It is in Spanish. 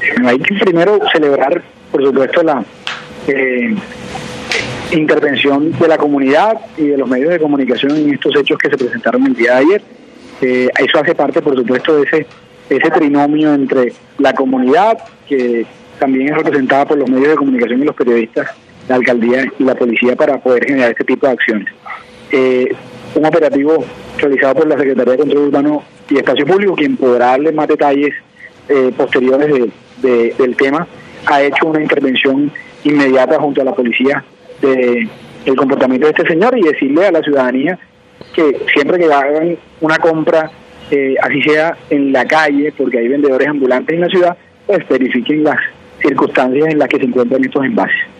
Hay que primero celebrar, por supuesto, la intervención de la comunidad y de los medios de comunicación en estos hechos que se presentaron el día de ayer. Eso hace parte, por supuesto, de ese trinomio entre la comunidad, que también es representada por los medios de comunicación y los periodistas, la alcaldía y la policía, para poder generar este tipo de acciones. Un operativo realizado por la Secretaría de Control Urbano y Espacio Público, quien podrá darle más detalles posteriores del tema, ha hecho una intervención inmediata junto a la policía del comportamiento de este señor, y decirle a la ciudadanía que siempre que hagan una compra, así sea en la calle, porque hay vendedores ambulantes en la ciudad, pues verifiquen las circunstancias en las que se encuentran estos envases.